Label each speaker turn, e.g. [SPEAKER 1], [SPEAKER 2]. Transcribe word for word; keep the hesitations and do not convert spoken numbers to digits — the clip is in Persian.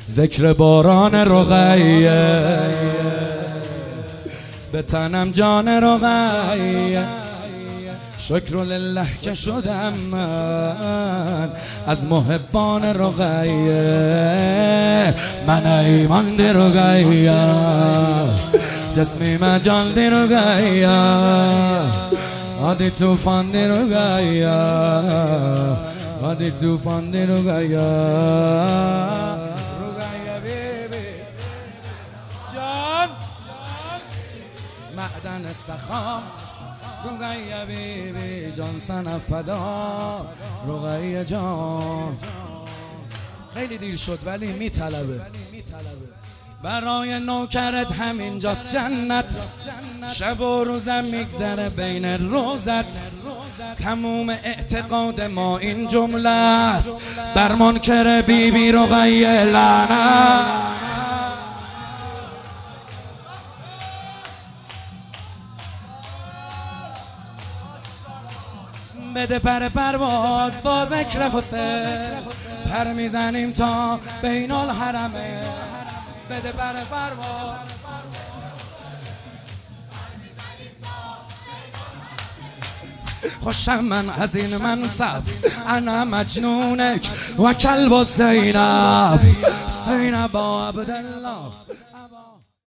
[SPEAKER 1] ذکر باران رقیه به تنم جان رقیه. شکر لله که شدم من از محبان رقیه. من ایمان دی رقیه جسمی من جان دی رقیه. آدی توفان دی رقیه آدی توفان دی رقیه. رقیه بیبی جان معدن سخا. رقیه بیبی جان سن فدا. رقیه جان خیلی دیر شد ولی میطلبه. برای نوکرت همینجاست جنت. شب و روزم میگذره بین روزت. تموم اعتقاد ما این جمله است بر منکر بیبی رقیه لعنت. بده پر پرواز با ذکر حسین. پر میزنیم تا بین الحرمه. بده پر پرواز خوشم من از این منصب. انا مجنونک و کلب زینب. زینب با عبدالله